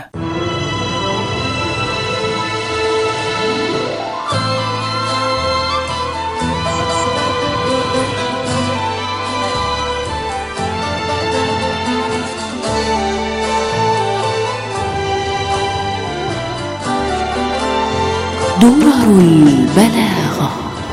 درر البلاغة.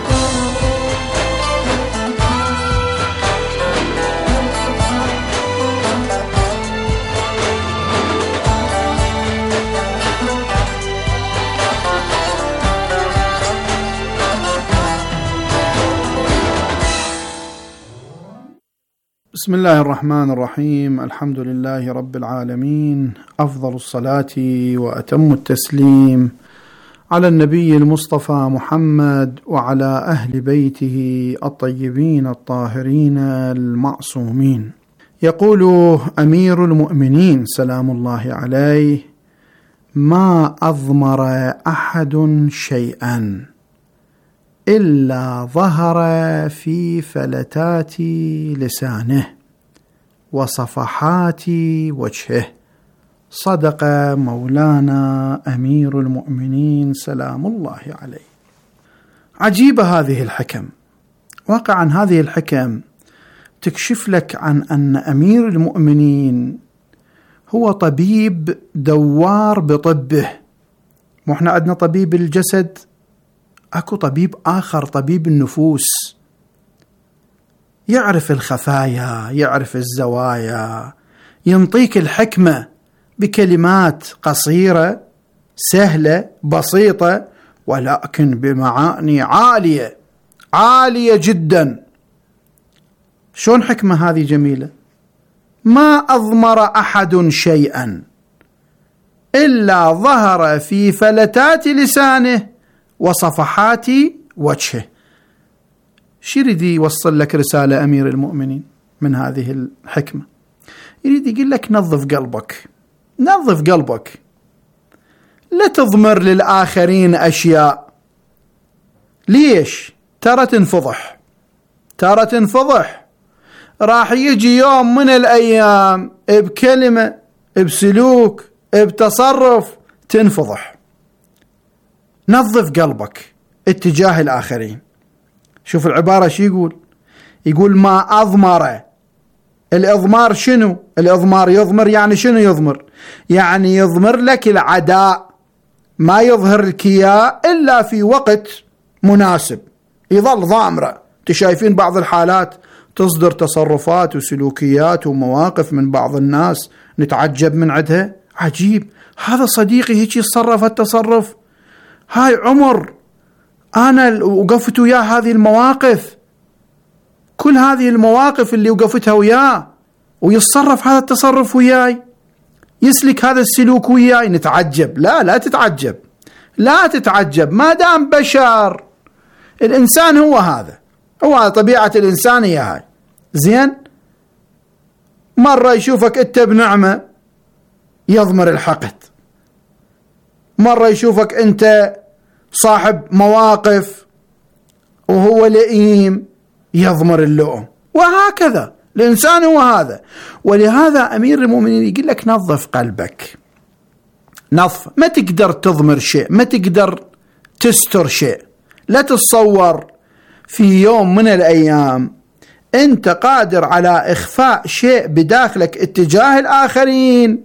بسم الله الرحمن الرحيم. الحمد لله رب العالمين، أفضل الصلاة وأتم التسليم على النبي المصطفى محمد وعلى أهل بيته الطيبين الطاهرين المعصومين. يقول أمير المؤمنين سلام الله عليه: ما أضمر أحد شيئا إلا ظهر في فلتات لسانه وصفحات وجهه. صدق مولانا أمير المؤمنين سلام الله عليه. عجيبة هذه الحكم. واقعا هذه الحكم تكشف لك عن أن أمير المؤمنين هو طبيب دوار بطبه. وإحنا عندنا طبيب الجسد، أكو طبيب آخر طبيب النفوس، يعرف الخفايا، يعرف الزوايا، ينطيك الحكمة بكلمات قصيرة سهلة بسيطة، ولكن بمعاني عالية عالية جدا. شون حكمة هذه جميلة؟ ما أضمر أحد شيئا إلا ظهر في فلتات لسانه وصفحات وجهه. شو يريد يوصل لك رسالة أمير المؤمنين من هذه الحكمة؟ يريد يقول لك نظف قلبك، نظف قلبك، لا تضمر للآخرين أشياء. ليش؟ ترى تنفضح، ترى تنفضح. راح يجي يوم من الأيام بكلمة، بسلوك، بتصرف تنفضح. نظف قلبك اتجاه الآخرين. شوف العبارة شو يقول؟ يقول ما أضمر. الإضمار شنو؟ الإضمار يضمر يعني شنو يضمر؟ يعني يضمر لك العداء، ما يظهر لك إياه إلا في وقت مناسب، يظل ضامرة. تشايفين بعض الحالات تصدر تصرفات وسلوكيات ومواقف من بعض الناس نتعجب من عدها. عجيب، هذا صديقي هيك يتصرف هالتصرف، هاي عمر أنا وقفت وياه هذه المواقف، كل هذه المواقف اللي وقفتها وياه، ويتصرف هذا التصرف وياي، يسلك هذا السلوك وياي. نتعجب. لا تتعجب، لا تتعجب، ما دام بشر. الإنسان هو هذا، هو طبيعة الإنسان هي هاي. زين، مرة يشوفك أنت بنعمة يضمر الحقد، مرة يشوفك أنت صاحب مواقف وهو لئيم يضمر اللؤم، وهكذا الإنسان هو هذا. ولهذا أمير المؤمنين يقول لك نظف قلبك، نظف. ما تقدر تضمر شيء، ما تقدر تستر شيء. لا تتصور في يوم من الأيام أنت قادر على إخفاء شيء بداخلك اتجاه الآخرين،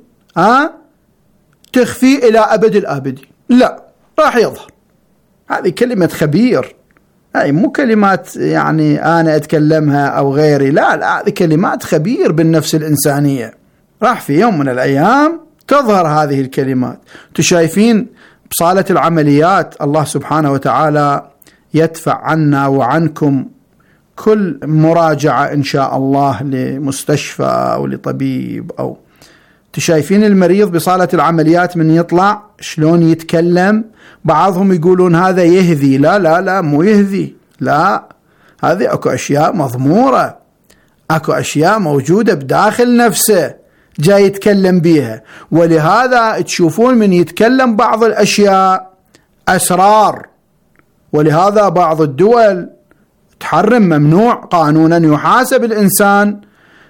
تخفيه إلى أبد الآبدين. لا، راح يظهر. هذه كلمة خبير، هاي مو كلمات يعني أنا أتكلمها أو غيري، لا، هذه كلمات خبير بالنفس الإنسانية. راح في يوم من الأيام تظهر هذه الكلمات. تشايفين بصالة العمليات الله سبحانه وتعالى يدفع عنا وعنكم كل مراجعة إن شاء الله لمستشفى أو لطبيب، أو تشايفين المريض بصالة العمليات من يطلع شلون يتكلم. بعضهم يقولون هذا يهذي، لا مو يهذي، لا، هذه أكو أشياء مضمورة، أكو أشياء موجودة بداخل نفسه جاي يتكلم بيها. ولهذا تشوفون من يتكلم بعض الأشياء أسرار. ولهذا بعض الدول تحرم، ممنوع قانونا، يحاسب الإنسان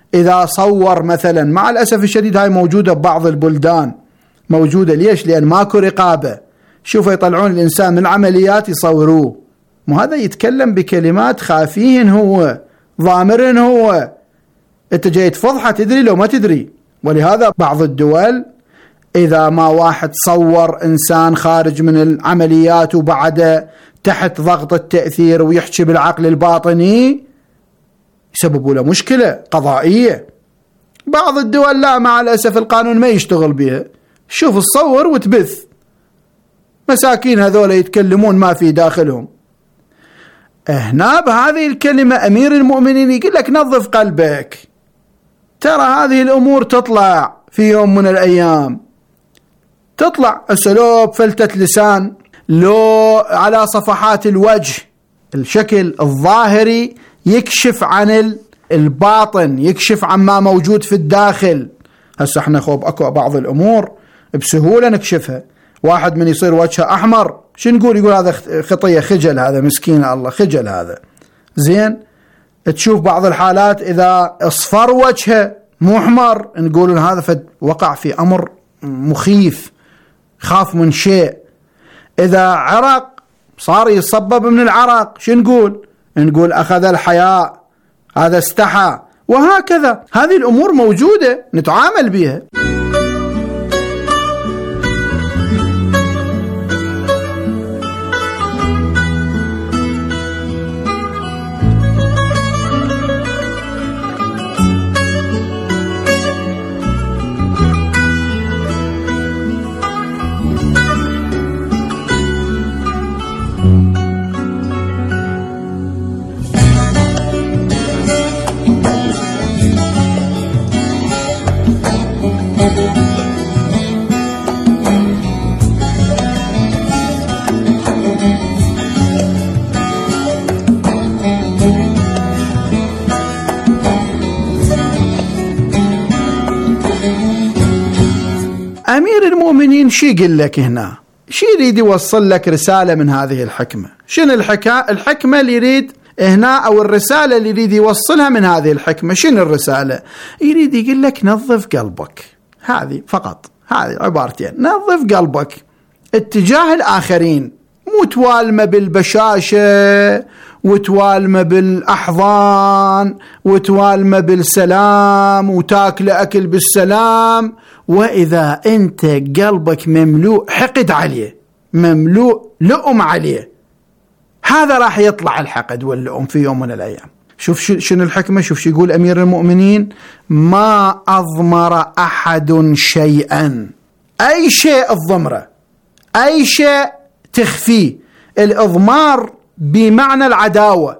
إذا صور مثلا، مع الأسف الشديد هاي موجودة ببعض البلدان، موجودة. ليش؟ لأن ماكو رقابة. شوفوا يطلعون الإنسان من العمليات يصوروه، مو هذا يتكلم بكلمات خافين، هو ضامر، هو أنت جاي تفضحه، تدري لو ما تدري. ولهذا بعض الدول إذا ما واحد صور إنسان خارج من العمليات وبعد تحت ضغط التأثير ويحكي بالعقل الباطني، يسببوا له مشكلة قضائية. بعض الدول لا، مع الأسف القانون ما يشتغل بها، شوف الصور وتبث، مساكين هذول يتكلمون ما في داخلهم. هنا بهذه الكلمة أمير المؤمنين يقول لك نظف قلبك، ترى هذه الأمور تطلع في يوم من الأيام، تطلع أسلوب فلتة لسان، لو على صفحات الوجه الشكل الظاهري يكشف عن الباطن، يكشف عن ما موجود في الداخل. هسه احنا خوب اكو بعض الامور بسهولة نكشفها. واحد من يصير وجهه احمر شو نقول؟ يقول هذا خطية، خجل، هذا مسكين الله، خجل هذا. زين، تشوف بعض الحالات اذا اصفر وجهه مو احمر، نقول هذا وقع في امر مخيف، خاف من شيء. اذا عرق صار يصبب من العرق، شو نقول؟ نقول اخذ الحياء، هذا استحى، وهكذا. هذه الامور موجودة نتعامل بها. أمير المؤمنين شي يقول لك هنا؟ شي يريد يوصل لك رسالة من هذه الحكمة؟ شنو الحكمة اللي يريد هنا، أو الرسالة اللي يريد يوصلها من هذه الحكمة؟ شنو الرسالة؟ يريد يقول لك نظف قلبك، هذه فقط، هذه عبارتين، نظف قلبك اتجاه الآخرين، مو توالمه بالبشاشة وتوالمه بالأحضان وتوالمه بالسلام وتاكل أكل بالسلام. وإذا أنت قلبك مملوء حقد عليه، مملوء لؤم عليه، هذا راح يطلع الحقد واللؤم في يوم من الأيام. شوف شنو الحكمة، شوف شو يقول أمير المؤمنين: ما أضمر أحد شيئا، أي شيء الضمرة، أي شيء تخفيه. الإضمار بمعنى العداوة،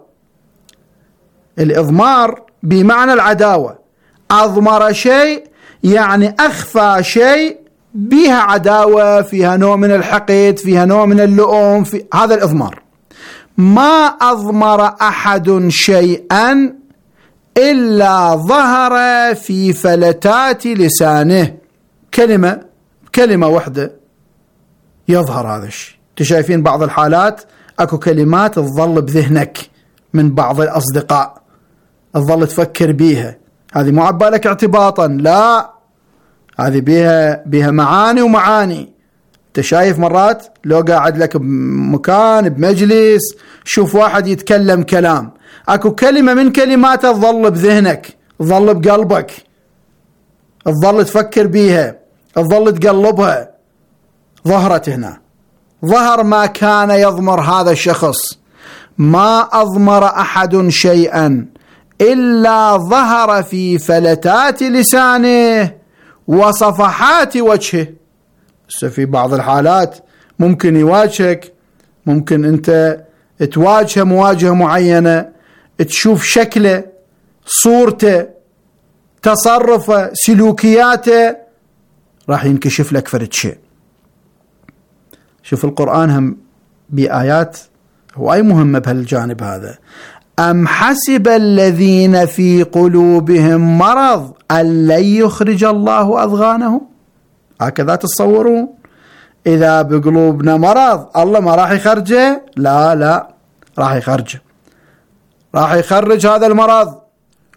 الإضمار بمعنى العداوة. أضمر شيء يعني أخفى شيء بها عداوة، فيها نوع من الحقد، فيها نوع من اللؤم، في هذا الإضمار. ما أضمر أحد شيئا إلا ظهر في فلتات لسانه. كلمة واحدة يظهر هذا الشيء. تشايفين بعض الحالات أكو كلمات تظل بذهنك من بعض الأصدقاء، تظل تفكر بيها، هذه مو عبالك اعتباطا، لا، هذه بيها معاني ومعاني. تشايف مرات لو قاعد لك بمكان بمجلس، شوف واحد يتكلم كلام، اكو كلمة من كلماته تظل بذهنك، تظل بقلبك، تظل تفكر بيها، تظل تقلبها. ظهرت هنا، ظهر ما كان يضمر هذا الشخص. ما أضمر أحد شيئا إلا ظهر في فلتات لسانه وصفحات وجهه. في بعض الحالات ممكن يواجهك، ممكن أنت تواجهه مواجهة معينة، تشوف شكله، صورته، تصرفه، سلوكياته، راح ينكشف لك فرد شيء. شوف القرآن هم بآيات هواي مهمة بهالجانب هذا. أم حسب الذين في قلوبهم مرض أن لن يخرج الله أضغانهم. هكذا تصورون؟ إذا بقلوبنا مرض الله ما راح يخرجه؟ لا، راح يخرجه، راح يخرج هذا المرض.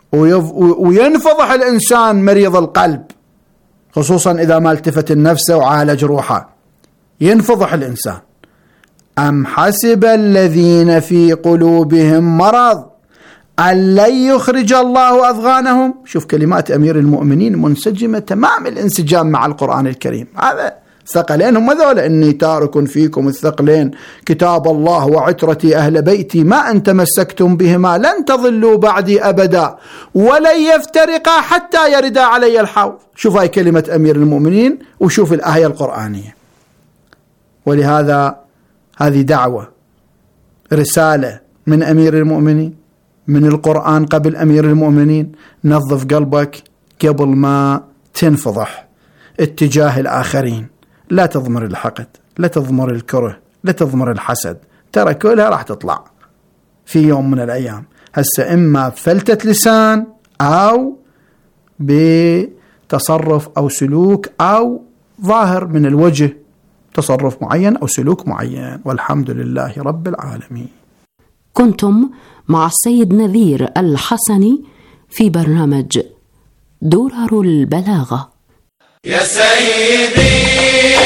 وينفضح الإنسان مريض القلب، خصوصا إذا ما التفت النفس وعالج روحه، ينفضح الإنسان. أم حسب الذين في قلوبهم مرض أن لن يخرج الله أضغانهم. شوف كلمات أمير المؤمنين منسجمة تمام الانسجام مع القرآن الكريم. هذا ثقلين هم ذولا: إني تارك فيكم الثقلين كتاب الله وعترتي أهل بيتي ما أن تمسكتم بهما لن تضلوا بعدي أبدا ولن يفترقا حتى يردا علي الحوض. شوف هاي كلمة أمير المؤمنين وشوف الآية القرآنية. ولهذا هذه دعوة، رسالة من أمير المؤمنين، من القرآن قبل أمير المؤمنين. نظف قلبك قبل ما تنفضح اتجاه الآخرين. لا تضمر الحقد، لا تضمر الكره، لا تضمر الحسد، ترى كلها راح تطلع في يوم من الأيام. هسه إما فلتة لسان أو بتصرف أو سلوك أو ظاهر من الوجه، تصرف معين أو سلوك معين. والحمد لله رب العالمين. كنتم مع السيد نذير الحسني في برنامج درر البلاغة. يا سيدي